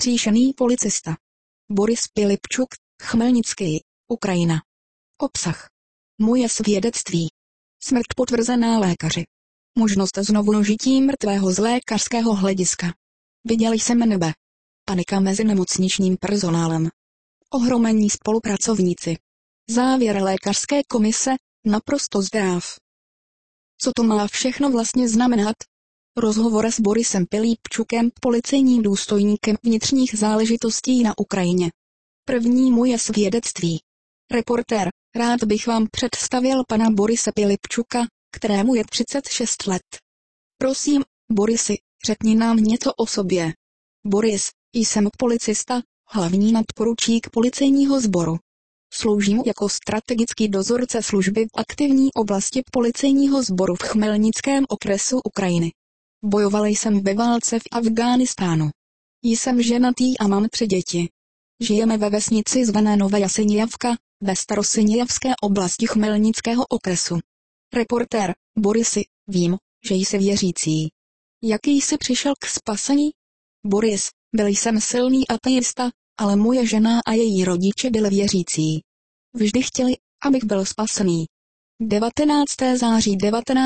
vzkříšený policista. Boris Pilipčuk, Chmelnický, Ukrajina. Obsah. Moje svědectví. Smrt potvrzená lékaři. Možnost znovužití mrtvého z lékařského hlediska. Viděl jsem nebe. Panika mezi nemocničním personálem. Ohromení spolupracovníci. Závěr lékařské komise, naprosto zdrav. Co to má všechno vlastně znamenat? Rozhovor s Borisem Pilipčukem, policejním důstojníkem vnitřních záležitostí na Ukrajině. První moje svědectví. Reportér, rád bych vám představil pana Borise Pilipčuka, kterému je 36 let. Prosím, Borisi, řekni nám něco o sobě. Boris, jsem policista, hlavní nadporučík policejního sboru. Sloužím jako strategický dozorce služby v aktivní oblasti policejního sboru v Chmelnickém okresu Ukrajiny. Bojoval jsem ve válce v Afghánistánu. Jsem ženatý a mám 3 děti. Žijeme ve vesnici zvané Novaja Sinjavka, ve Starosinjavské oblasti Chmelnického okresu. Reportér, Borisi, vím, že jsi věřící. Jaký jsi přišel k spasení? Boris, byl jsem silný ateista, ale moje žena a její rodiče byli věřící. Vždy chtěli, abych byl spasený. 19. září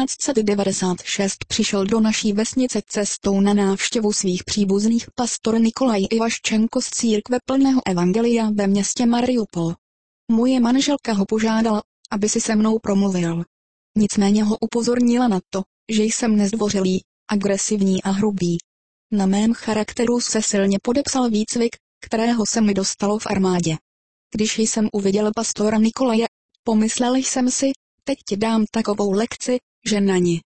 1996 přišel do naší vesnice cestou na návštěvu svých příbuzných pastor Nikolaj Ivaščenko z církve plného evangelia ve městě Mariupol. Moje manželka ho požádala, aby si se mnou promluvil. Nicméně ho upozornila na to, že jsem nezdvořilý, agresivní a hrubý. Na mém charakteru se silně podepsal výcvik, kterého se mi dostalo v armádě. Když jsem uviděl pastora Nikolaje, pomyslel jsem si, teď ti dám takovou lekci, že na ni.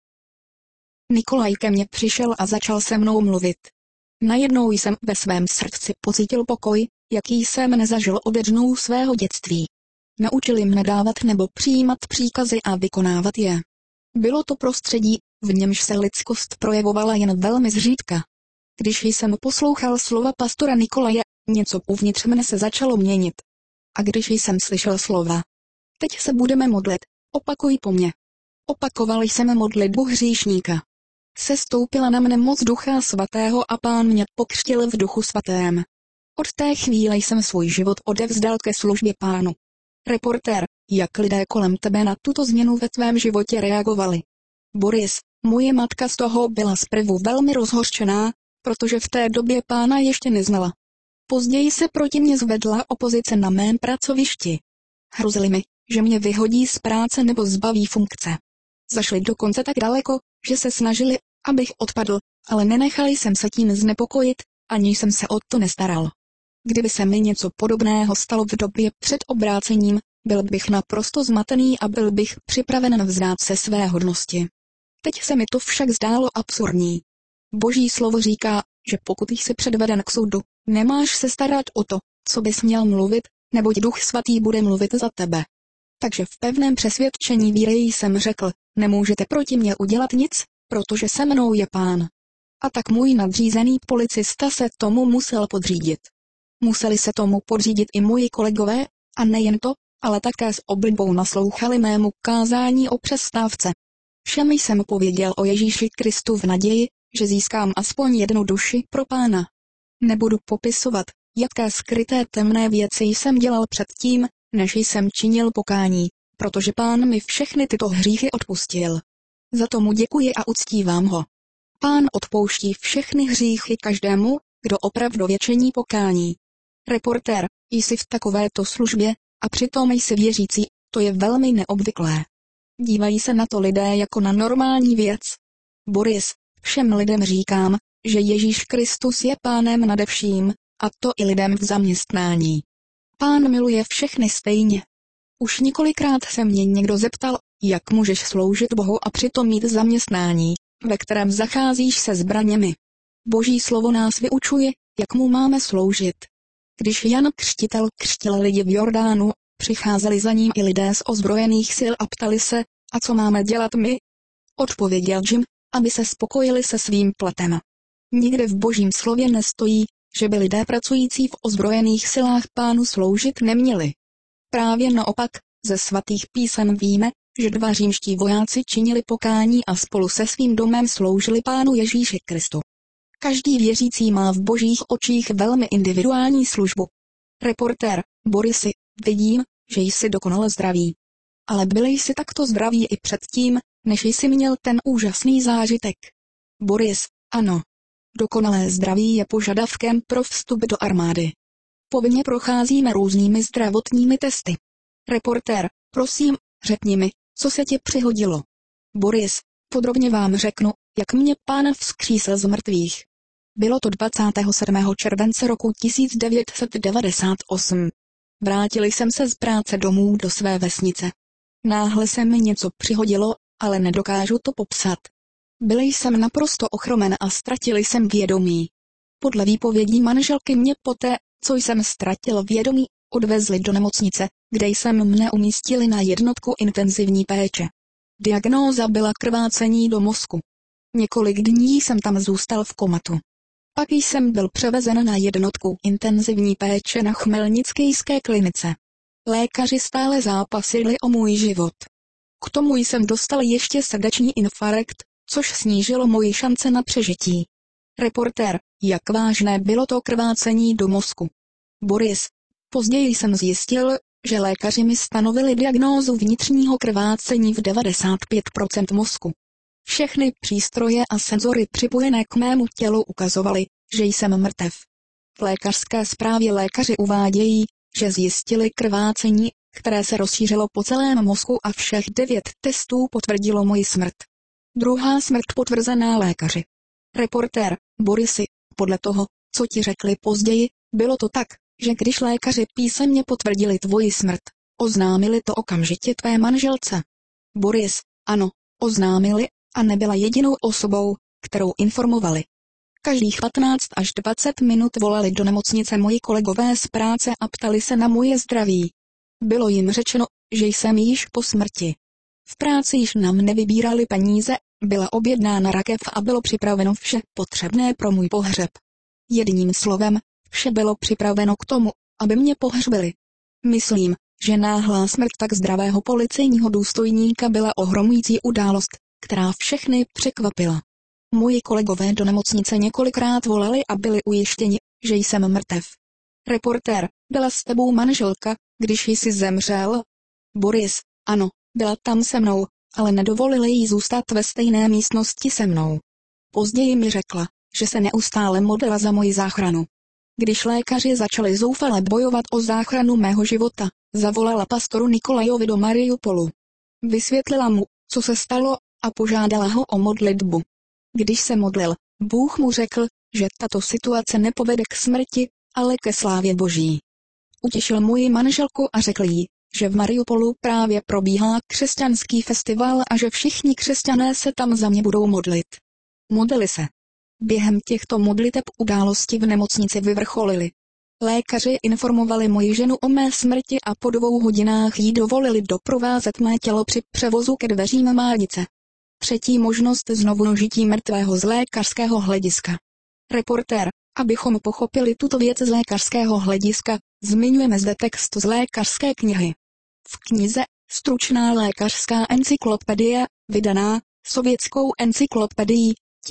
Nikolaj ke mně přišel a začal se mnou mluvit. Najednou jsem ve svém srdci pocítil pokoj, jaký jsem nezažil ode dnů svého dětství. Naučili mne dávat nebo přijímat příkazy a vykonávat je. Bylo to prostředí, v němž se lidskost projevovala jen velmi zřídka. Když jsem poslouchal slova pastora Nikolaje, něco uvnitř mne se začalo měnit. A když jsem slyšel slova: teď se budeme modlit, opakuj po mně. Opakoval jsem modlitbu hříšníka. Sestoupila na mne moc Ducha Svatého a Pán mě pokřtil v Duchu Svatém. Od té chvíle jsem svůj život odevzdal ke službě Pánu. Reportér, jak lidé kolem tebe na tuto změnu ve tvém životě reagovali? Boris, moje matka z toho byla zprvu velmi rozhořčená, protože v té době Pána ještě neznala. Později se proti mně zvedla opozice na mém pracovišti. Hrozili mi, že mě vyhodí z práce nebo zbaví funkce. Zašli dokonce tak daleko, že se snažili, abych odpadl, ale nenechali jsem se tím znepokojit, ani jsem se o to nestaral. Kdyby se mi něco podobného stalo v době před obrácením, byl bych naprosto zmatený a byl bych připraven vzdát se své hodnosti. Teď se mi to však zdálo absurdní. Boží slovo říká, že pokud jsi předveden k soudu, nemáš se starat o to, co bys měl mluvit, neboť Duch Svatý bude mluvit za tebe. Takže v pevném přesvědčení víry jsem řekl, nemůžete proti mě udělat nic, protože se mnou je Pán. A tak můj nadřízený policista se tomu musel podřídit. Museli se tomu podřídit i moji kolegové, a nejen to, ale také s oblibou naslouchali mému kázání o přestávce. Všem jsem pověděl o Ježíši Kristu v naději, že získám aspoň jednu duši pro Pána. Nebudu popisovat, jaké skryté temné věci jsem dělal předtím, než jsem činil pokání, protože Pán mi všechny tyto hříchy odpustil. Za to mu děkuji a uctívám ho. Pán odpouští všechny hříchy každému, kdo opravdově činí pokání. Reportér, jsi v takovéto službě, a přitom jsi věřící, to je velmi neobvyklé. Dívají se na to lidé jako na normální věc. Boris, všem lidem říkám, že Ježíš Kristus je Pánem nade vším, a to i lidem v zaměstnání. Pán miluje všechny stejně. Už několikrát se mě někdo zeptal, jak můžeš sloužit Bohu a přitom mít zaměstnání, ve kterém zacházíš se zbraněmi. Boží slovo nás vyučuje, jak mu máme sloužit. Když Jan Křtitel křtil lidi v Jordánu, přicházeli za ním i lidé z ozbrojených sil a ptali se, a co máme dělat my? Odpověděl Jim, aby se spokojili se svým platem. Nikde v Božím slově nestojí, že by lidé pracující v ozbrojených silách Pánu sloužit neměli. Právě naopak, ze svatých písem víme, že 2 římští vojáci činili pokání a spolu se svým domem sloužili Pánu Ježíši Kristu. Každý věřící má v božích očích velmi individuální službu. Reportér: Borisi, vidím, že jsi dokonale zdravý. Ale byl jsi takto zdravý i předtím, než jsi měl ten úžasný zážitek. Boris: ano. Dokonalé zdraví je požadavkem pro vstup do armády. Povinně procházíme různými zdravotními testy. Reportér: prosím, řekni mi, co se ti přihodilo. Boris: podrobně vám řeknu, jak mě Pán vzkřísil z mrtvých. Bylo to 27. července roku 1998. Vrátil jsem se z práce domů do své vesnice. Náhle se mi něco přihodilo, ale nedokážu to popsat. Byl jsem naprosto ochromen a ztratil jsem vědomí. Podle výpovědí manželky mě poté, co jsem ztratil vědomí, odvezli do nemocnice, kde jsem mne umístili na jednotku intenzivní péče. Diagnóza byla krvácení do mozku. Několik dní jsem tam zůstal v komatu. Pak jsem byl převezen na jednotku intenzivní péče na Chmelnickejské klinice. Lékaři stále zápasili o můj život. K tomu jsem dostal ještě srdeční infarkt, což snížilo moji šance na přežití. Reportér: jak vážné bylo to krvácení do mozku? Boris: později jsem zjistil, že lékaři mi stanovili diagnózu vnitřního krvácení v 95% mozku. Všechny přístroje a senzory připojené k mému tělu ukazovaly, že jsem mrtev. V lékařské zprávě lékaři uvádějí, že zjistili krvácení, které se rozšířilo po celém mozku a všech 9 testů potvrdilo moji smrt. Druhá smrt potvrzená lékaři. Reportér: Borisi, podle toho, co ti řekli později, bylo to tak, že když lékaři písemně potvrdili tvoji smrt, oznámili to okamžitě tvé manželce. Boris: ano, oznámili, a nebyla jedinou osobou, kterou informovali. Každých 15 až 20 minut volali do nemocnice moji kolegové z práce a ptali se na moje zdraví. Bylo jim řečeno, že jsem již po smrti. V práci již nám nevybírali peníze, byla objednána rakev a bylo připraveno vše potřebné pro můj pohřeb. Jedním slovem, vše bylo připraveno k tomu, aby mě pohřbili. Myslím, že náhlá smrt tak zdravého policejního důstojníka byla ohromující událost, která všechny překvapila. Moji kolegové do nemocnice několikrát volali a byli ujištěni, že jsem mrtev. Reportér: byla s tebou manželka, když jsi zemřel? Boris: ano, byla tam se mnou, ale nedovolili jí zůstat ve stejné místnosti se mnou. Později mi řekla, že se neustále modlila za moji záchranu. Když lékaři začali zoufale bojovat o záchranu mého života, zavolala pastoru Nikolajovi do Mariupolu. Vysvětlila mu, co se stalo, a požádala ho o modlitbu. Když se modlil, Bůh mu řekl, že tato situace nepovede k smrti, ale ke slávě Boží. Utěšil moji manželku a řekl jí, že v Mariupolu právě probíhá křesťanský festival a že všichni křesťané se tam za mě budou modlit. Modlili se. Během těchto modliteb události v nemocnici vyvrcholily. Lékaři informovali moji ženu o mé smrti a po 2 hodinách jí dovolili doprovázet mé tělo při převozu ke dveřím márnice. Třetí možnost znovužití mrtvého z lékařského hlediska. Reportér: abychom pochopili tuto věc z lékařského hlediska, zmiňujeme zde text z lékařské knihy. V knize Stručná lékařská encyklopedie, vydaná sovětskou encyklopedií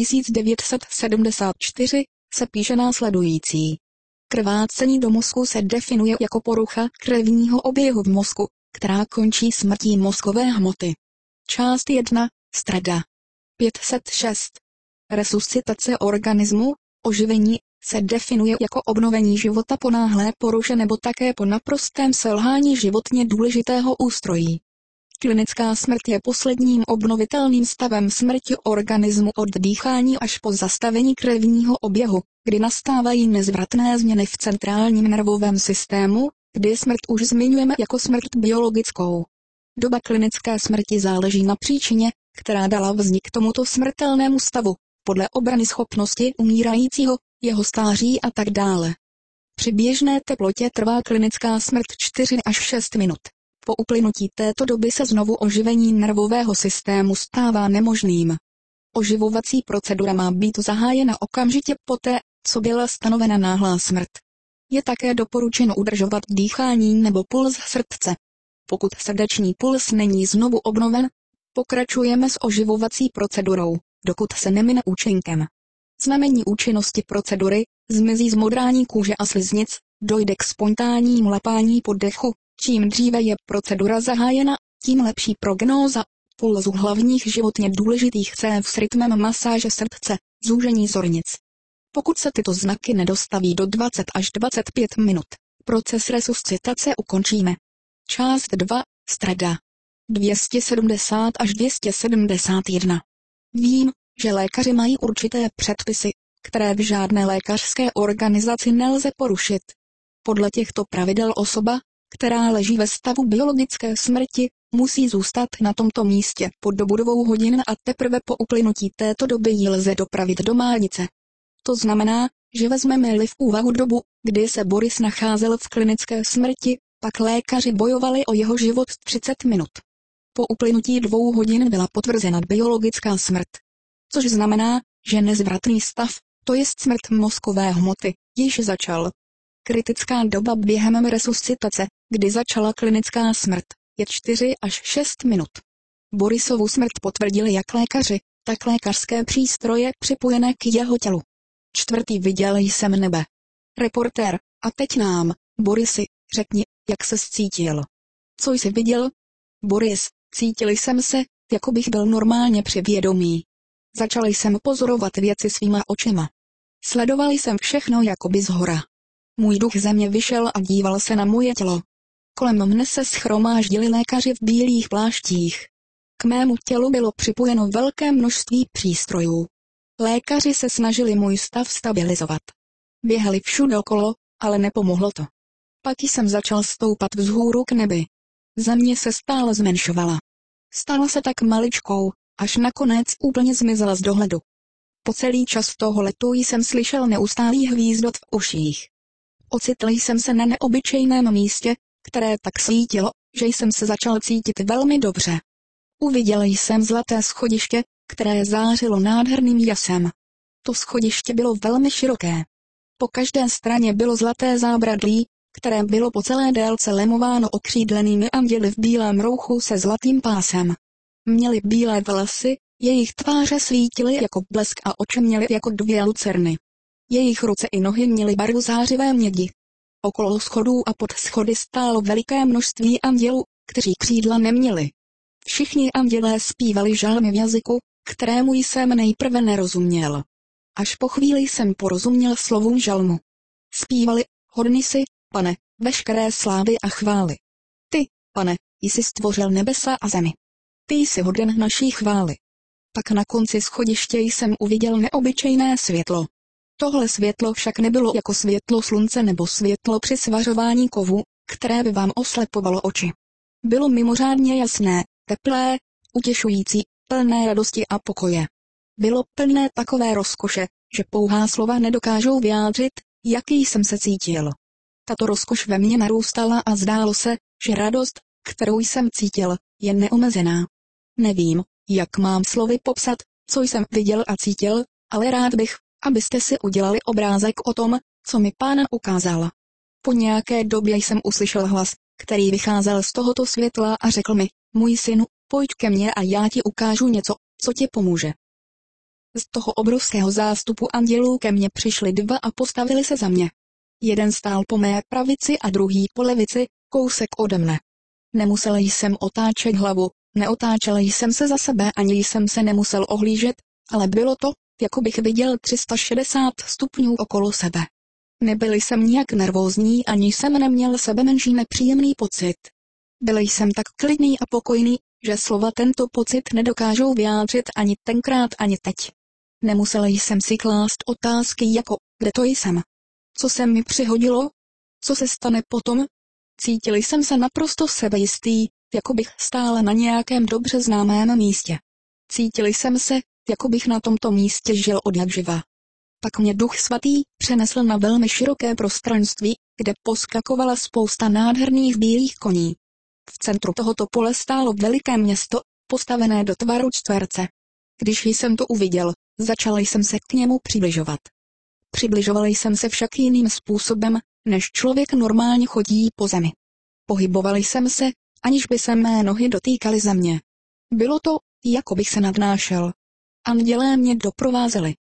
1974, se píše následující. Krvácení do mozku se definuje jako porucha krevního oběhu v mozku, která končí smrtí mozkové hmoty. Část 1, streda 506. Resuscitace organismu, oživení, se definuje jako obnovení života po náhlé poruše nebo také po naprostém selhání životně důležitého ústrojí. Klinická smrt je posledním obnovitelným stavem smrti organismu od dýchání až po zastavení krevního oběhu, kdy nastávají nezvratné změny v centrálním nervovém systému, kdy smrt už zmiňujeme jako smrt biologickou. Doba klinické smrti záleží na příčině, která dala vznik tomuto smrtelnému stavu, podle obranyschopnosti umírajícího, jeho stáří a tak dále. Při běžné teplotě trvá klinická smrt 4 až 6 minut. Po uplynutí této doby se znovu oživení nervového systému stává nemožným. Oživovací procedura má být zahájena okamžitě poté, co byla stanovena náhlá smrt. Je také doporučeno udržovat dýchání nebo puls srdce. Pokud srdeční puls není znovu obnoven, pokračujeme s oživovací procedurou, dokud se nemine účinkem. znamení účinnosti procedury, zmizí zmodrání kůže a sliznic, dojde k spontánnímu lapání po dechu. Čím dříve je procedura zahájena, tím lepší prognóza. Pulzu hlavních životně důležitých cév s rytmem masáže srdce, zúžení zornic. Pokud se tyto znaky nedostaví do 20 až 25 minut, proces resuscitace ukončíme. Část 2, středa. 270 až 271. Vím, že lékaři mají určité předpisy, které v žádné lékařské organizaci nelze porušit. Podle těchto pravidel osoba, která leží ve stavu biologické smrti, musí zůstat na tomto místě po dobu 2 hodin a teprve po uplynutí této doby ji lze dopravit do márnice. To znamená, že vezmeme-li v úvahu dobu, kdy se Boris nacházel v klinické smrti, pak lékaři bojovali o jeho život 30 minut. Po uplynutí 2 hodin byla potvrzena biologická smrt. Což znamená, že nezvratný stav, to jest smrt mozkové hmoty, již začal. Kritická doba během resuscitace, kdy začala klinická smrt, je 4 až 6 minut. Borisovu smrt potvrdili jak lékaři, tak lékařské přístroje připojené k jeho tělu. 4. Viděl jsem nebe. Reportér, a teď nám, Borisi, řekni, jak ses cítil. Co jsi viděl? Boris, cítil jsem se, jako bych byl normálně při vědomí. Začal jsem pozorovat věci svýma očima. Sledoval jsem všechno jakoby zhora. Můj duch ze mě vyšel a díval se na moje tělo. Kolem mne se shromáždili lékaři v bílých pláštích. K mému tělu bylo připojeno velké množství přístrojů. Lékaři se snažili můj stav stabilizovat. Běhali všude okolo, ale nepomohlo to. Pak jsem začal stoupat vzhůru k nebi. Země se stále zmenšovala. Stala se tak maličkou, až nakonec úplně zmizela z dohledu. Po celý čas toho letu jsem slyšel neustálý hvízdot v uších. Ocitl jsem se na neobyčejném místě, které tak svítilo, že jsem se začal cítit velmi dobře. Uviděl jsem zlaté schodiště, které zářilo nádherným jasem. To schodiště bylo velmi široké. Po každé straně bylo zlaté zábradlí, které bylo po celé délce lemováno okřídlenými anděli v bílém rouchu se zlatým pásem. Měli bílé vlasy, jejich tváře svítily jako blesk a oči měly jako 2 lucerny. Jejich ruce i nohy měly barvu zářivé mědi. Okolo schodů a pod schody stálo veliké množství andělů, kteří křídla neměli. Všichni andělé zpívali žalmy v jazyku, kterému jsem nejprve nerozuměl. Až po chvíli jsem porozuměl slovům žalmu. Zpívali, hodný jsi, Pane, veškeré slávy a chvály. Ty, Pane, jsi stvořil nebesa a zemi. Ty jsi hoden naší chvály. Pak na konci schodiště jsem uviděl neobyčejné světlo. Tohle světlo však nebylo jako světlo slunce nebo světlo při svařování kovu, které by vám oslepovalo oči. Bylo mimořádně jasné, teplé, utěšující, plné radosti a pokoje. Bylo plné takové rozkoše, že pouhá slova nedokážou vyjádřit, jaký jsem se cítil. Tato rozkoš ve mně narůstala a zdálo se, že radost, kterou jsem cítil, je neomezená. Nevím, jak mám slovy popsat, co jsem viděl a cítil, ale rád bych, abyste si udělali obrázek o tom, co mi Pán ukázal. Po nějaké době jsem uslyšel hlas, který vycházel z tohoto světla a řekl mi, můj synu, pojď ke mně a já ti ukážu něco, co ti pomůže. Z toho obrovského zástupu andělů ke mně přišli 2 a postavili se za mě. Jeden stál po mé pravici a druhý po levici, kousek ode mne. Nemusel jsem otáčet hlavu, neotáčel jsem se za sebe ani jsem se nemusel ohlížet, ale bylo to, jako bych viděl 360 stupňů okolo sebe. Nebyl jsem nijak nervózní ani jsem neměl sebemenší nepříjemný pocit. Byl jsem tak klidný a pokojný, že slova tento pocit nedokážou vyjádřit ani tenkrát ani teď. Nemusel jsem si klást otázky jako, kde to jsem? Co se mi přihodilo? Co se stane potom? Cítil jsem se naprosto sebejistý, jako bych stál na nějakém dobře známém místě. Cítil jsem se, jako bych na tomto místě žil odjakživa. Pak mě Duch Svatý přenesl na velmi široké prostranství, kde poskakovala spousta nádherných bílých koní. V centru tohoto pole stálo veliké město, postavené do tvaru čtverce. Když jsem to uviděl, začal jsem se k němu přibližovat. Přibližoval jsem se však jiným způsobem, než člověk normálně chodí po zemi. Pohyboval jsem se, aniž by se mé nohy dotýkaly země. Bylo to, jako bych se nadnášel. Andělé mě doprovázeli.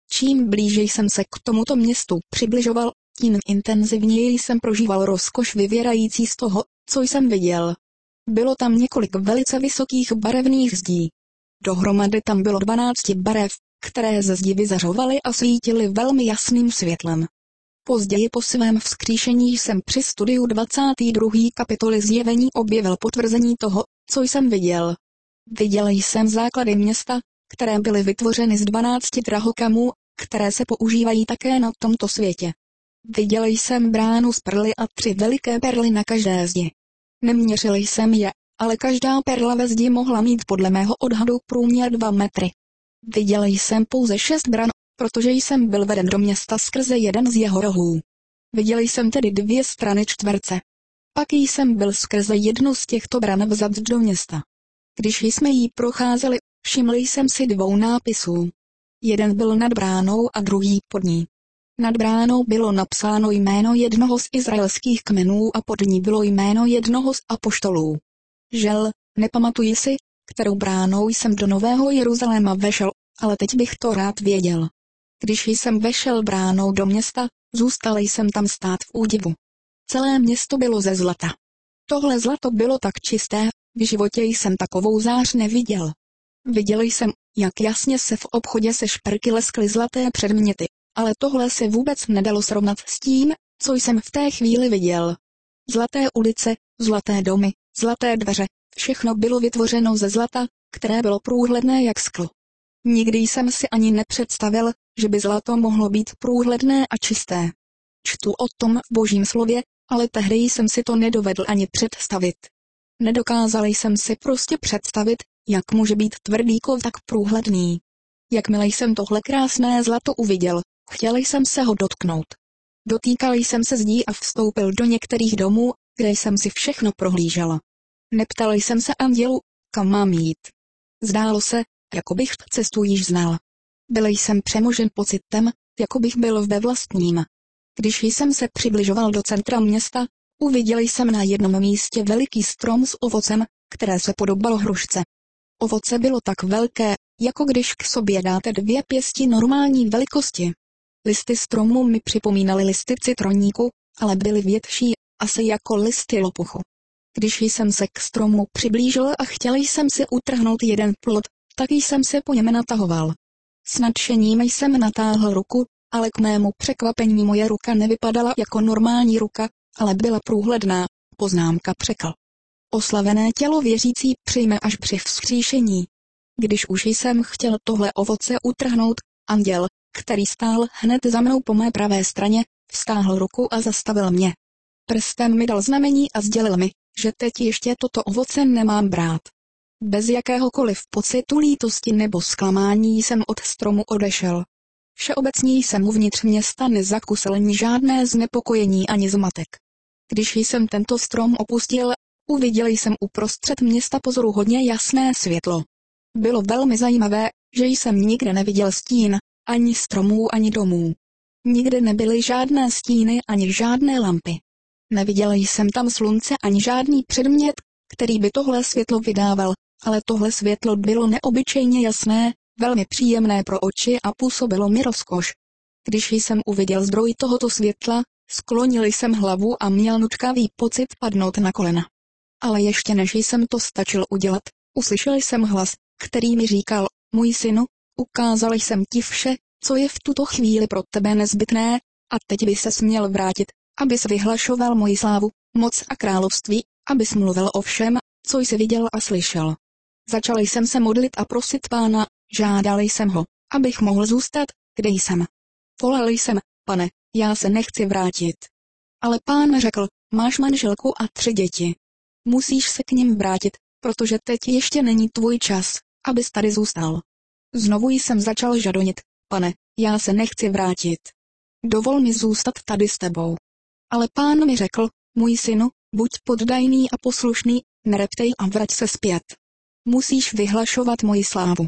Čím blíže jsem se k tomuto městu přibližoval, tím intenzivněji jsem prožíval rozkoš vyvěrající z toho, co jsem viděl. Bylo tam několik velice vysokých barevných zdí. Dohromady tam bylo 12 barev, které ze zdi vyzařovaly a svítily velmi jasným světlem. Později po svém vzkříšení jsem při studiu 22. kapitoly Zjevení objevil potvrzení toho, co jsem viděl. Viděl jsem základy města, které byly vytvořeny z 12 drahokamů, které se používají také na tomto světě. Viděl jsem bránu z perly a 3 veliké perly na každé zdi. Neměřil jsem je, ale každá perla ve zdi mohla mít podle mého odhadu průměr 2 metry. Viděl jsem pouze 6 bran, protože jsem byl veden do města skrze jeden z jeho rohů. Viděl jsem tedy 2 strany čtverce. Pak jsem byl skrze jednu z těchto bran vzat do města. Když jsme jí procházeli, všiml jsem si 2 nápisů. Jeden byl nad bránou a druhý pod ní. Nad bránou bylo napsáno jméno jednoho z izraelských kmenů a pod ní bylo jméno jednoho z apoštolů. Žel, nepamatuji si, kterou bránou jsem do Nového Jeruzaléma vešel, ale teď bych to rád věděl. Když jsem vešel bránou do města, zůstal jsem tam stát v údivu. Celé město bylo ze zlata. Tohle zlato bylo tak čisté, v životě jsem takovou zář neviděl. Viděl jsem, jak jasně se v obchodě se šperky leskly zlaté předměty, ale tohle se vůbec nedalo srovnat s tím, co jsem v té chvíli viděl. Zlaté ulice, zlaté domy, zlaté dveře, všechno bylo vytvořeno ze zlata, které bylo průhledné jak sklo. Nikdy jsem si ani nepředstavil, že by zlato mohlo být průhledné a čisté. Čtu o tom v Božím slově, ale tehdy jsem si to nedovedl ani představit. Nedokázal jsem si prostě představit, jak může být tvrdý kov tak průhledný. Jakmile jsem tohle krásné zlato uviděl, chtěl jsem se ho dotknout. Dotýkal jsem se zdí a vstoupil do některých domů, kde jsem si všechno prohlížel. Neptal jsem se andělu, kam mám jít. Zdálo se, jako bych cestu již znal. Byl jsem přemožen pocitem, jako bych byl ve vlastním. Když jsem se přibližoval do centra města, uviděl jsem na jednom místě veliký strom s ovocem, které se podobalo hrušce. Ovoce bylo tak velké, jako když k sobě dáte 2 pěsti normální velikosti. Listy stromu mi připomínaly listy citroníku, ale byly větší, asi jako listy lopuchu. Když jsem se k stromu přiblížil a chtěl jsem si utrhnout jeden plod, tak jsem se po něm natahoval. S nadšením jsem natáhl ruku, ale k mému překvapení moje ruka nevypadala jako normální ruka, ale byla průhledná, poznámka překl. Oslavené tělo věřící přijme až při vzkříšení. Když už jsem chtěl tohle ovoce utrhnout, anděl, který stál hned za mnou po mé pravé straně, vztáhl ruku a zastavil mě. Prstem mi dal znamení a sdělil mi, že teď ještě toto ovoce nemám brát. Bez jakéhokoliv pocitu lítosti nebo zklamání jsem od stromu odešel. Všeobecně jsem uvnitř města nezakusil ni žádné znepokojení ani zmatek. Když jsem tento strom opustil, uviděl jsem uprostřed města pozoruhodně jasné světlo. Bylo velmi zajímavé, že jsem nikde neviděl stín, ani stromů, ani domů. Nikde nebyly žádné stíny ani žádné lampy. Neviděl jsem tam slunce ani žádný předmět, který by tohle světlo vydával, ale tohle světlo bylo neobyčejně jasné, velmi příjemné pro oči a působilo mi rozkoš. Když jsem uviděl zdroj tohoto světla, sklonil jsem hlavu a měl nutkavý pocit padnout na kolena. Ale ještě než jsem to stačil udělat, uslyšel jsem hlas, který mi říkal, můj synu, ukázal jsem ti vše, co je v tuto chvíli pro tebe nezbytné, a teď by ses měl vrátit, abys vyhlašoval moji slávu, moc a království, abys mluvil o všem, co jsi viděl a slyšel. Začal jsem se modlit a prosit Pána, žádal jsem ho, abych mohl zůstat, kde jsem. Volal jsem, Pane, já se nechci vrátit. Ale Pán řekl, máš manželku a 3 děti. Musíš se k nim vrátit, protože teď ještě není tvůj čas, abys tady zůstal. Znovu jsem začal žadonit, Pane, já se nechci vrátit. Dovol mi zůstat tady s tebou. Ale Pán mi řekl, můj synu, buď poddajný a poslušný, nereptej a vrať se zpět. Musíš vyhlašovat moji slávu.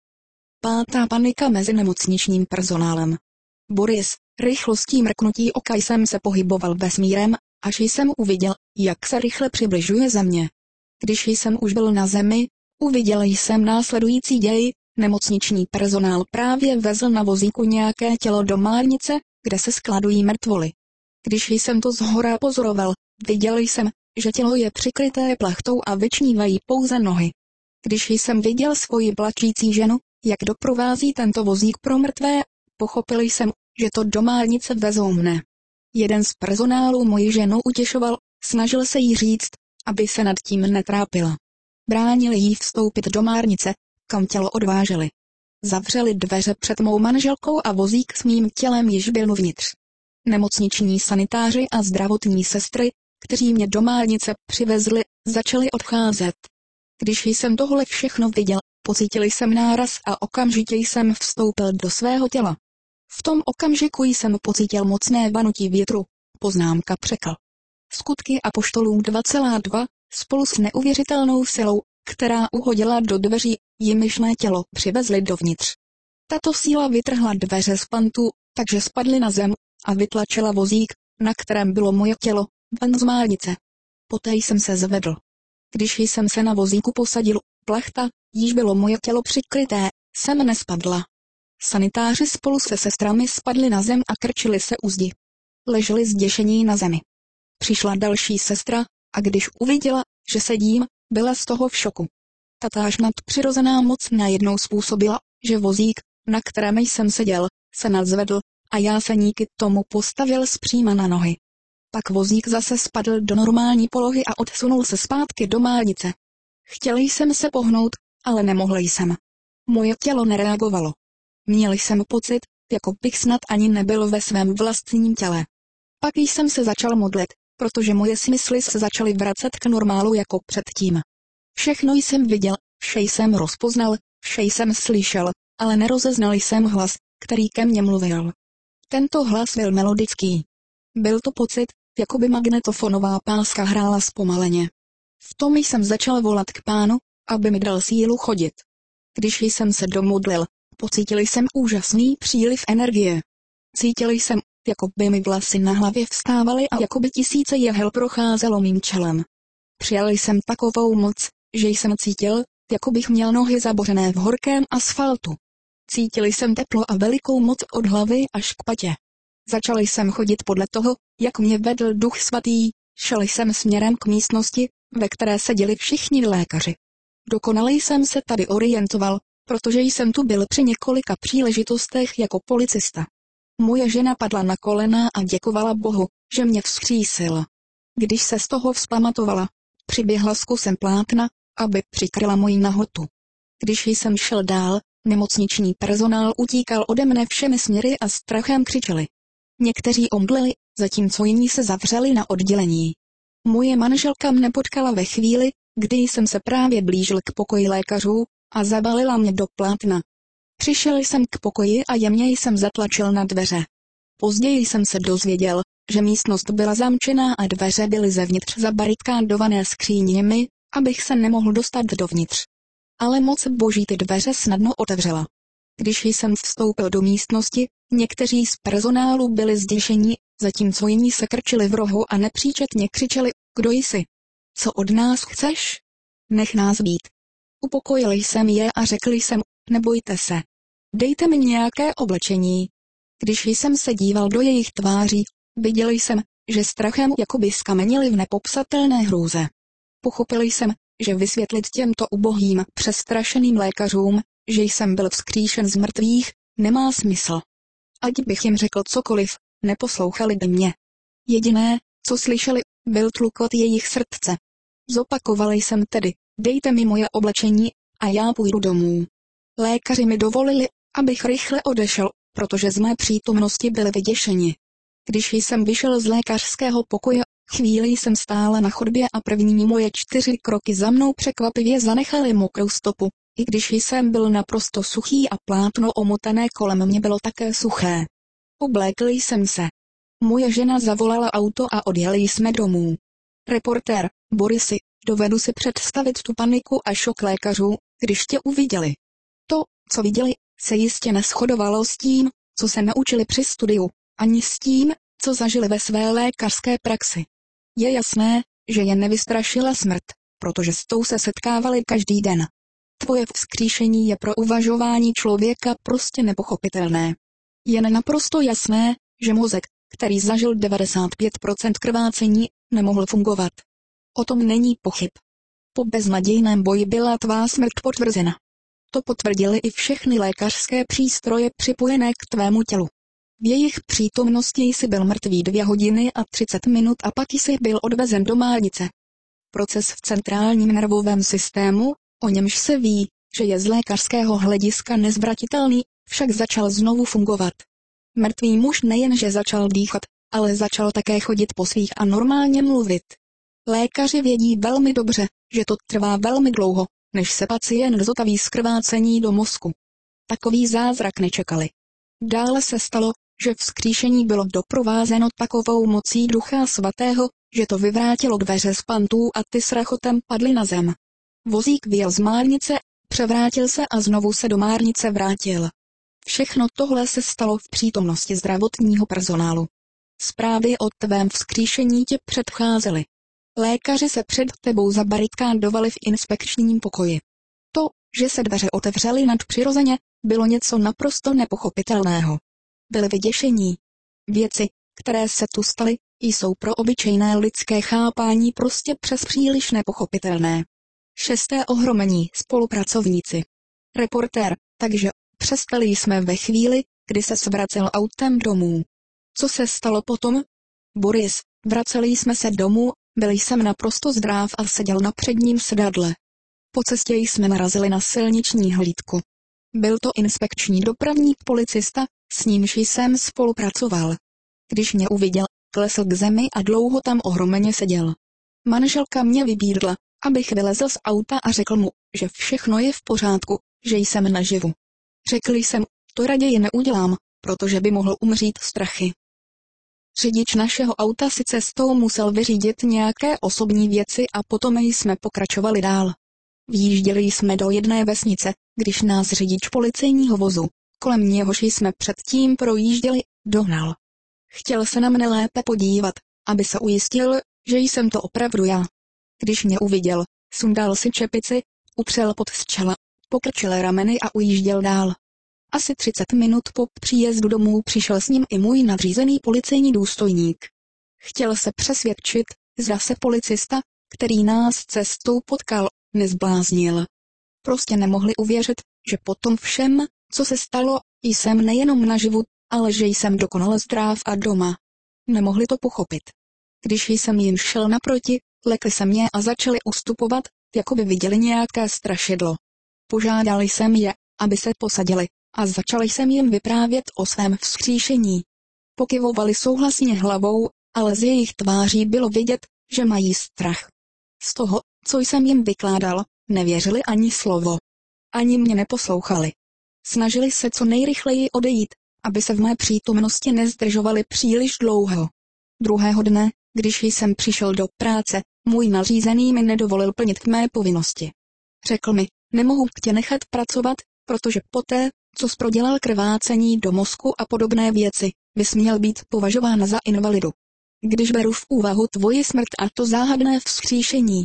5. panika mezi nemocničním personálem. Boris, rychlostí mrknutí oka jsem se pohyboval vesmírem, až jsem uviděl, jak se rychle přibližuje Země. Když jsem už byl na Zemi, uviděl jsem následující děj, Nemocniční personál právě vezl na vozíku nějaké tělo do márnice, kde se skladují mrtvoly. Když jsem to zhora pozoroval, viděl jsem, že tělo je přikryté plachtou a vyčnívají pouze nohy. Když jsem viděl svoji plačící ženu, jak doprovází tento vozík pro mrtvé, pochopil jsem, že to do márnice vezou mne. Jeden z personálu moji ženu utěšoval, snažil se jí říct, aby se nad tím netrápila. Bránili jí vstoupit do márnice, kam tělo odváželi. Zavřeli dveře před mou manželkou a vozík s mým tělem již byl uvnitř. Nemocniční sanitáři a zdravotní sestry, kteří mě do márnice přivezli, začali odcházet. Když jsem tohle všechno viděl, pocítil jsem náraz a okamžitě jsem vstoupil do svého těla. V tom okamžiku jsem pocítil mocné vanutí větru, poznámka překl. Skutky apoštolů 2,2, spolu s neuvěřitelnou silou, která uhodila do dveří, jimiž mé tělo přivezli dovnitř. Tato síla vytrhla dveře z pantů, takže spadly na zem a vytlačila vozík, na kterém bylo moje tělo, ven z márnice. Poté jsem se zvedl. Když jsem se na vozíku posadil, plachta, jíž bylo moje tělo přikryté, jsem nespadla. Sanitáři spolu se sestrami spadli na zem a krčili se u zdi. Leželi zděšení na zemi. Přišla další sestra, a když uviděla, že sedím, byla z toho v šoku. Tatáž nadpřirozená moc najednou způsobila, že vozík, na kterém jsem seděl, se nadzvedl a já se díky tomu postavil zpříma na nohy. Pak vozík zase spadl do normální polohy a odsunul se zpátky do márnice. Chtěl jsem se pohnout, ale nemohl jsem. Moje tělo nereagovalo. Měl jsem pocit, jako bych snad ani nebyl ve svém vlastním těle. Pak jsem se začal modlit, protože moje smysly se začaly vracet k normálu jako předtím. Všechno jsem viděl, vše jsem rozpoznal, vše jsem slyšel, ale nerozeznal jsem hlas, který ke mně mluvil. Tento hlas byl melodický. Byl to pocit, jako by magnetofonová páska hrála zpomaleně. V tom jsem začal volat k Pánu, aby mi dal sílu chodit. Když jsem se domodlil, pocítil jsem úžasný příliv energie. Cítil jsem, jako by mi vlasy na hlavě vstávaly a jako by tisíce jehel procházelo mým čelem. Přijal jsem takovou moc, že jsem cítil, jako bych měl nohy zabořené v horkém asfaltu. Cítil jsem teplo a velikou moc od hlavy až k patě. Začal jsem chodit podle toho, jak mě vedl Duch Svatý, šel jsem směrem k místnosti, ve které seděli všichni lékaři. Dokonale jsem se tady orientoval, protože jsem tu byl při několika příležitostech jako policista. Moje žena padla na kolena a děkovala Bohu, že mě vzkřísil. Když se z toho vzpamatovala, přiběhla s kusem plátna, aby přikryla moji nahotu. Když jsem šel dál, nemocniční personál utíkal ode mne všemi směry a strachem křičeli. Někteří omdleli, zatímco jiní se zavřeli na oddělení. Moje manželka mne potkala ve chvíli, kdy jsem se právě blížil k pokoji lékařů, a zabalila mě do plátna. Přišel jsem k pokoji a jemně jsem zatlačil na dveře. Později jsem se dozvěděl, že místnost byla zamčená a dveře byly zevnitř zabarikádované skříněmi, abych se nemohl dostat dovnitř. Ale moc Boží ty dveře snadno otevřela. Když jsem vstoupil do místnosti, někteří z personálu byli zděšení, zatímco jiní se krčili v rohu a nepříčetně křičeli, kdo jsi? Co od nás chceš? Nech nás být. Upokojil jsem je a řekl jsem, nebojte se. Dejte mi nějaké oblečení. Když jsem se díval do jejich tváří, viděl jsem, že strachem jakoby skamenili v nepopsatelné hrůze. Pochopil jsem, že vysvětlit těmto ubohým, přestrašeným lékařům, že jsem byl vzkříšen z mrtvých, nemá smysl. Ať bych jim řekl cokoliv, neposlouchali by mě. Jediné, co slyšeli, byl tlukot jejich srdce. Zopakoval jsem tedy, dejte mi moje oblečení, a já půjdu domů. Lékaři mi dovolili, abych rychle odešel, protože z mé přítomnosti byli vyděšeni. Když jsem vyšel z lékařského pokoje, chvíli jsem stála na chodbě a první moje 4 kroky za mnou překvapivě zanechaly mokrou stopu, i když jsem byl naprosto suchý a plátno omotané kolem mě bylo také suché. Oblékl jsem se. Moje žena zavolala auto a odjeli jsme domů. Reportér, Borisi, dovedu si představit tu paniku a šok lékařů, když tě uviděli. To, co viděli, se jistě neshodovalo s tím, co se naučili při studiu, ani s tím, co zažili ve své lékařské praxi. Je jasné, že je nevystrašila smrt, protože s tou se setkávali každý den. Tvoje vzkříšení je pro uvažování člověka prostě nepochopitelné. Jen naprosto jasné, že mozek, který zažil 95% krvácení, nemohl fungovat. O tom není pochyb. Po beznadějném boji byla tvá smrt potvrzena. To potvrdily i všechny lékařské přístroje připojené k tvému tělu. V jejich přítomnosti jsi byl mrtvý 2 hodiny a 30 minut a pak jsi byl odvezen do márnice. Proces v centrálním nervovém systému, o němž se ví, že je z lékařského hlediska nezvratitelný, však začal znovu fungovat. Mrtvý muž nejenže začal dýchat, ale začal také chodit po svých a normálně mluvit. Lékaři vědí velmi dobře, že to trvá velmi dlouho, než se pacient zotaví z krvácení do mozku. Takový zázrak nečekali. Dále se stalo, že vzkříšení bylo doprovázeno takovou mocí Ducha Svatého, že to vyvrátilo dveře z pantů a ty s rachotem padly na zem. Vozík vyjel z márnice, převrátil se a znovu se do márnice vrátil. Všechno tohle se stalo v přítomnosti zdravotního personálu. Zprávy o tvém vzkříšení tě předcházely. Lékaři se před tebou zabarikádovali v inspekčním pokoji. To, že se dveře otevřely nadpřirozeně, bylo něco naprosto nepochopitelného. Byli vyděšení. Věci, které se tu staly, jsou pro obyčejné lidské chápání prostě přes příliš nepochopitelné. 6. ohromení spolupracovníci. Reportér, takže přestali jsme ve chvíli, kdy se vracel autem domů. Co se stalo potom? Boris, vraceli jsme se domů, byl jsem naprosto zdráv a seděl na předním sedadle. Po cestě jsme narazili na silniční hlídku. Byl to inspekční dopravní policista, s nímž jsem spolupracoval. Když mě uviděl, klesl k zemi a dlouho tam ohromeně seděl. Manželka mě vybídla, abych vylezl z auta a řekl mu, že všechno je v pořádku, že jsem naživu. Řekl jsem, to raději neudělám, protože by mohl umřít strachy. Řidič našeho auta si cestou musel vyřídit nějaké osobní věci a potom jsme pokračovali dál. Vjížděli jsme do jedné vesnice, když nás řidič policejního vozu, kolem něhož jsme předtím projížděli, dohnal. Chtěl se na mne lépe podívat, aby se ujistil, že jsem to opravdu já. Když mě uviděl, sundal si čepici, upřel pod čela, pokrčil rameny a ujížděl dál. Asi 30 minut po příjezdu domů přišel s ním i můj nadřízený policejní důstojník. Chtěl se přesvědčit, zda se policista, který nás cestou potkal, nezbláznil. Prostě nemohli uvěřit, že po tom všem, co se stalo, jsem nejenom naživu, ale že jsem dokonale zdrav a doma. Nemohli to pochopit. Když jsem jim šel naproti, lekli se mě a začali ustupovat, jako by viděli nějaké strašidlo. Požádal jsem je, aby se posadili, a začal jsem jim vyprávět o svém vzkříšení. Pokyvovali souhlasně hlavou, ale z jejich tváří bylo vidět, že mají strach. Z toho, co jsem jim vykládal, nevěřili ani slovo. Ani mě neposlouchali. Snažili se co nejrychleji odejít, aby se v mé přítomnosti nezdržovali příliš dlouho. Druhého dne, když jsem přišel do práce, můj nadřízený mi nedovolil plnit mé povinnosti. Řekl mi, nemohu tě nechat pracovat, protože poté, co jsi prodělal krvácení do mozku a podobné věci, bys měl být považován za invalidu. Když beru v úvahu tvoji smrt a to záhadné vzkříšení.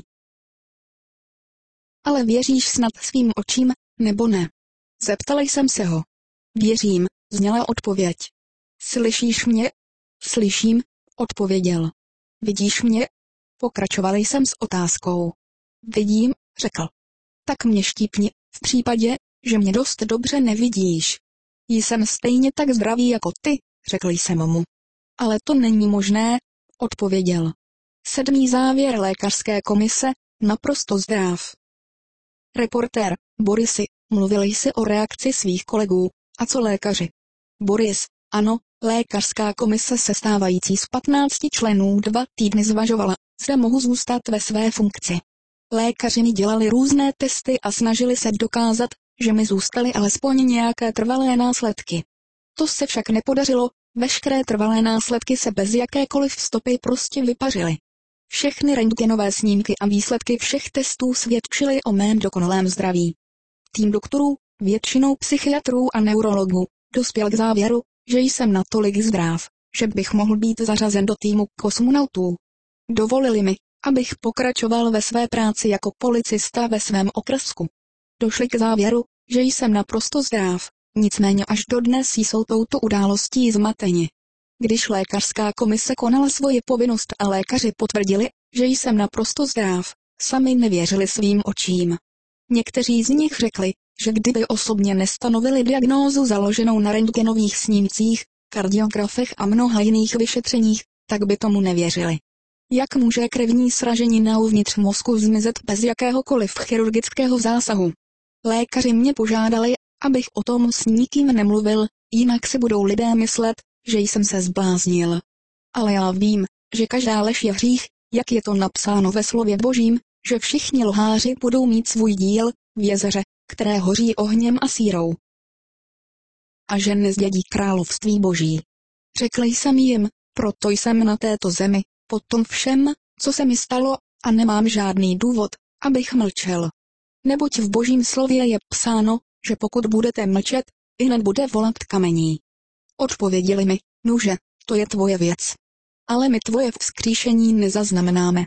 Ale věříš snad svým očím, nebo ne? Zeptal jsem se ho. Věřím, zněla odpověď. Slyšíš mě? Slyším, odpověděl. Vidíš mě? Pokračoval jsem s otázkou. Vidím, řekl. Tak mě štípni, v případě, že mě dost dobře nevidíš. Jsem stejně tak zdravý jako ty, řekl jsem mu. Ale to není možné, odpověděl. 7. závěr lékařské komise, naprosto zdrav. Reportér, Borisi, mluvil jsi o reakci svých kolegů, a co lékaři? Boris, ano, lékařská komise sestávající z 15 členů 2 týdny zvažovala, zda mohu zůstat ve své funkci. Lékaři mi dělali různé testy a snažili se dokázat, že mi zůstaly alespoň nějaké trvalé následky. To se však nepodařilo, veškeré trvalé následky se bez jakékoliv stopy prostě vypařily. Všechny rentgenové snímky a výsledky všech testů svědčily o mém dokonalém zdraví. Tým doktorů, většinou psychiatrů a neurologů, dospěl k závěru, že jsem natolik zdrav, že bych mohl být zařazen do týmu kosmonautů. Dovolili mi, abych pokračoval ve své práci jako policista ve svém okrsku. došli k závěru, že jsem naprosto zdrav, nicméně až dodnes jsou touto událostí zmateni. Když lékařská komise konala svoji povinnost a lékaři potvrdili, že jsem naprosto zdrav, sami nevěřili svým očím. Někteří z nich řekli, že kdyby osobně nestanovili diagnózu založenou na rentgenových snímcích, kardiografech a mnoha jiných vyšetřeních, tak by tomu nevěřili. Jak může krevní sraženina uvnitř mozku zmizet bez jakéhokoliv chirurgického zásahu? Lékaři mě požádali, abych o tom s nikým nemluvil, jinak si budou lidé myslet, že jsem se zbláznil. Ale já vím, že každá lež je hřích, jak je to napsáno ve slově Božím, že všichni lháři budou mít svůj díl v jezeře, které hoří ohněm a sírou. A že nezdědí království Boží. Řekl jsem jim, proto jsem na této zemi, po tom všem, co se mi stalo, a nemám žádný důvod, abych mlčel. Neboť v Božím slově je psáno, že pokud budete mlčet, ihned bude volat kamení. Odpověděli mi, nuže, to je tvoje věc. Ale my tvoje vzkříšení nezaznamenáme.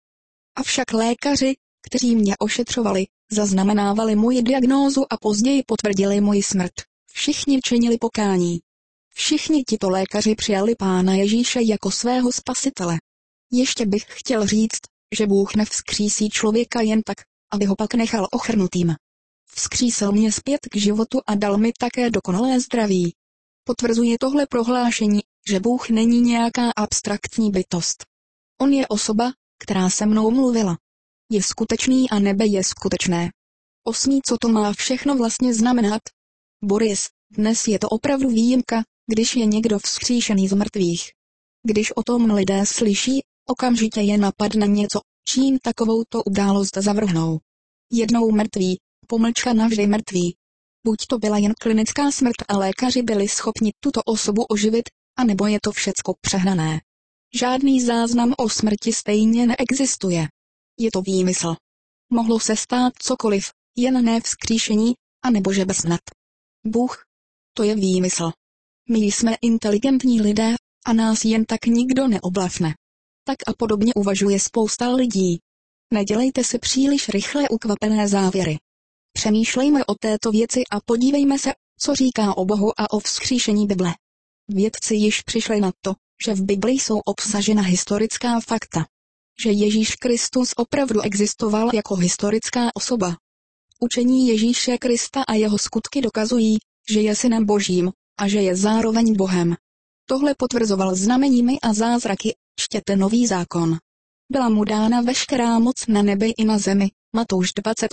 Avšak lékaři, kteří mě ošetřovali, zaznamenávali moji diagnózu a později potvrdili moji smrt. Všichni činili pokání. Všichni tito lékaři přijali Pána Ježíše jako svého spasitele. Ještě bych chtěl říct, že Bůh nevzkřísí člověka jen tak, aby ho pak nechal ochrnutým. Vzkřísil mě zpět k životu a dal mi také dokonalé zdraví. Potvrzuje tohle prohlášení, že Bůh není nějaká abstraktní bytost. On je osoba, která se mnou mluvila. Je skutečný a nebe je skutečné. Osmý, co to má všechno vlastně znamenat? Boris, dnes je to opravdu výjimka, když je někdo vzkříšený z mrtvých. Když o tom lidé slyší, okamžitě je napadne něco, čím takovouto událost zavrhnou. Jednou mrtvý, pomlčka navždy mrtvý. Buď to byla jen klinická smrt a lékaři byli schopni tuto osobu oživit, anebo je to všecko přehnané. Žádný záznam o smrti stejně neexistuje. Je to výmysl. Mohlo se stát cokoliv, jen ne vzkříšení, anebo že bez nad. Bůh. To je výmysl. My jsme inteligentní lidé, a nás jen tak nikdo neoblafne. Tak a podobně uvažuje spousta lidí. Nedělejte si příliš rychle ukvapené závěry. Přemýšlejme o této věci a podívejme se, co říká o Bohu a o vzkříšení Bible. Vědci již přišli na to, že v Bibli jsou obsažena historická fakta. Že Ježíš Kristus opravdu existoval jako historická osoba. Učení Ježíše Krista a jeho skutky dokazují, že je synem Božím a že je zároveň Bohem. Tohle potvrzoval znameními a zázraky, čtěte Nový zákon. Byla mu dána veškerá moc na nebi i na zemi, Matouš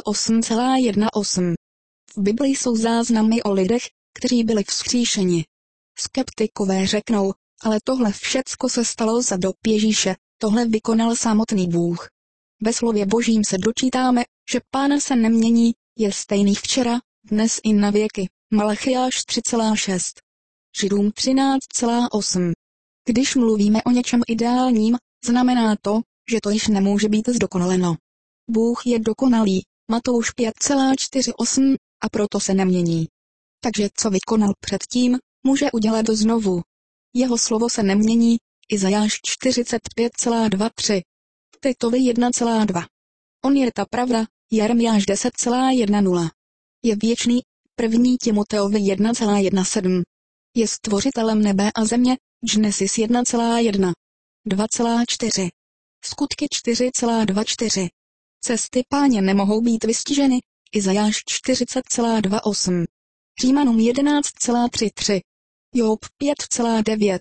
28,18. V Bibli jsou záznamy o lidech, kteří byli vzkříšeni. Skeptikové řeknou, ale tohle všecko se stalo za dob Ježíše, tohle vykonal samotný Bůh. Ve slově Božím se dočítáme, že Pán se nemění, je stejný včera, dnes i na věky, Malachiáš 3,6. Židům 13,8. Když mluvíme o něčem ideálním, znamená to, že to již nemůže být zdokonaleno. Bůh je dokonalý, Matouš 5,48, a proto se nemění. Takže co vykonal předtím, může udělat znovu. Jeho slovo se nemění, Izajáš 45,23. Titovi 1,2. On je ta pravda, Jeremiáš 10,10. Je věčný, 1. Timoteovi 1,17. Je stvořitelem nebe a země, Genesis 1,1. 2,4. Skutky 4,24. Cesty Páně nemohou být vystiženy, Izajáš 40,28. Římanům 11,33. Job 5,9.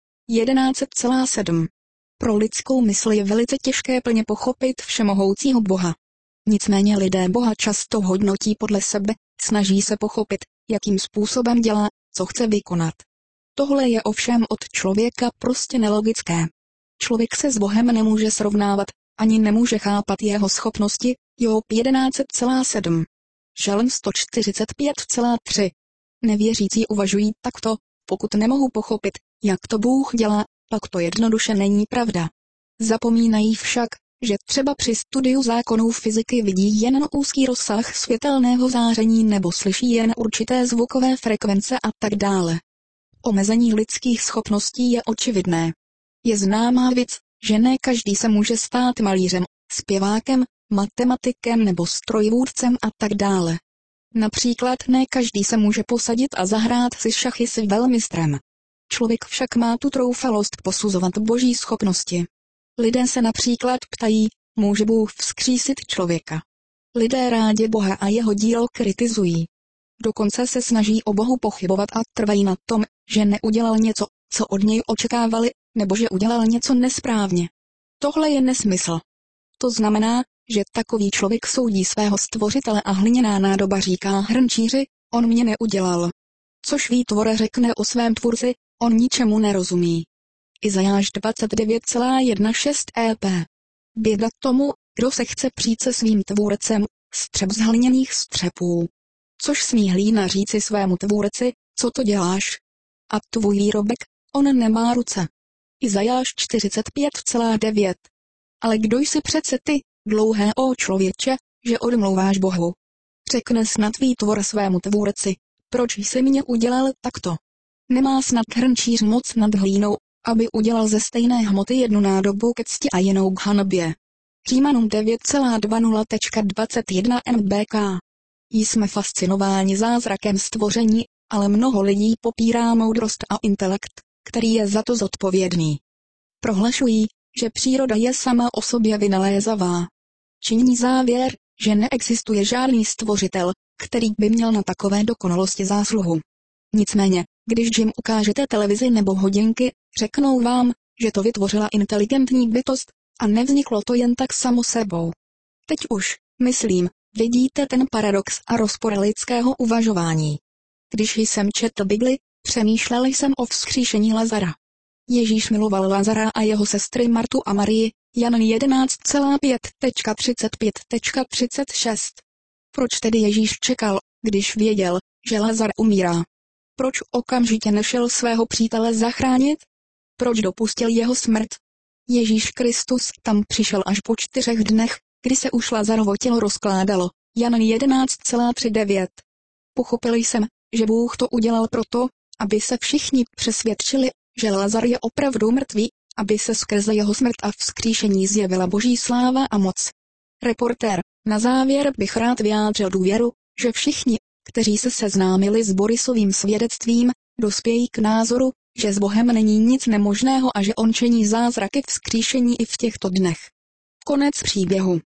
11,7. Pro lidskou mysl je velice těžké plně pochopit všemohoucího Boha. Nicméně lidé Boha často hodnotí podle sebe, snaží se pochopit, jakým způsobem dělá, co chce vykonat. Tohle je ovšem od člověka prostě nelogické. Člověk se s Bohem nemůže srovnávat, ani nemůže chápat jeho schopnosti, Job 11,7. Žalm 145,3. Nevěřící uvažují takto, pokud nemohou pochopit, jak to Bůh dělá, pak to jednoduše není pravda. Zapomínají však, že třeba při studiu zákonů fyziky vidí jen úzký rozsah světelného záření nebo slyší jen určité zvukové frekvence a tak dále. Omezení lidských schopností je očividné. Je známá věc, že ne každý se může stát malířem, zpěvákem, matematikem nebo strojvůdcem a tak dále. Například ne každý se může posadit a zahrát si šachy s velmistrem. Člověk však má tu troufalost posuzovat boží schopnosti. Lidé se například ptají, může Bůh vzkřísit člověka? Lidé rádi Boha a jeho dílo kritizují. Dokonce se snaží o Bohu pochybovat a trvají na tom, že neudělal něco, co od něj očekávali, nebo že udělal něco nesprávně. Tohle je nesmysl. To znamená, že takový člověk soudí svého stvořitele a hliněná nádoba říká hrnčíři, on mě neudělal. Což výtvor řekne o svém tvůrci, on ničemu nerozumí. Izajáš 29,16 EP. Běda tomu, kdo se chce přijít se svým tvůrcem, střep z hliněných střepů. Což smí hlína říci svému tvůrci, co to děláš? A tvůj výrobek, on nemá ruce. Izajáš 45,9. Ale kdo jsi přece ty, dlouhé o člověče, že odmlouváš Bohu? Řekne snad výtvor svému tvůrci, proč jsi mě udělal takto? Nemá snad hrnčíř moc nad hlínou, aby udělal ze stejné hmoty jednu nádobu ke cti a jinou k hanbě. Římanům 9,20.21 MBK. Jsme fascinováni zázrakem stvoření, ale mnoho lidí popírá moudrost a intelekt, který je za to zodpovědný. Prohlašují, že příroda je sama o sobě vynalézavá. Činí závěr, že neexistuje žádný stvořitel, který by měl na takové dokonalosti zásluhu. Nicméně, když jim ukážete televizi nebo hodinky, řeknou vám, že to vytvořila inteligentní bytost a nevzniklo to jen tak samo sebou. Teď už, myslím, vidíte ten paradox a rozpor lidského uvažování. Když jsem četl Bibli, přemýšlel jsem o vzkříšení Lazara. Ježíš miloval Lazara a jeho sestry Martu a Marii, Jan 11,5.35.36. Proč tedy Ježíš čekal, když věděl, že Lazar umírá? Proč okamžitě nešel svého přítele zachránit? Proč dopustil jeho smrt? Ježíš Kristus tam přišel až po 4 dnech, kdy se už Lazarovo tělo rozkládalo, Jan 11,39. Pochopil jsem, že Bůh to udělal proto, aby se všichni přesvědčili, že Lazar je opravdu mrtvý, aby se skrze jeho smrt a vzkříšení zjevila boží sláva a moc. Reportér, na závěr bych rád vyjádřil důvěru, že všichni, kteří se seznámili s Borisovým svědectvím, dospějí k názoru, že s Bohem není nic nemožného a že on činí zázraky vzkříšení i v těchto dnech. Konec příběhu.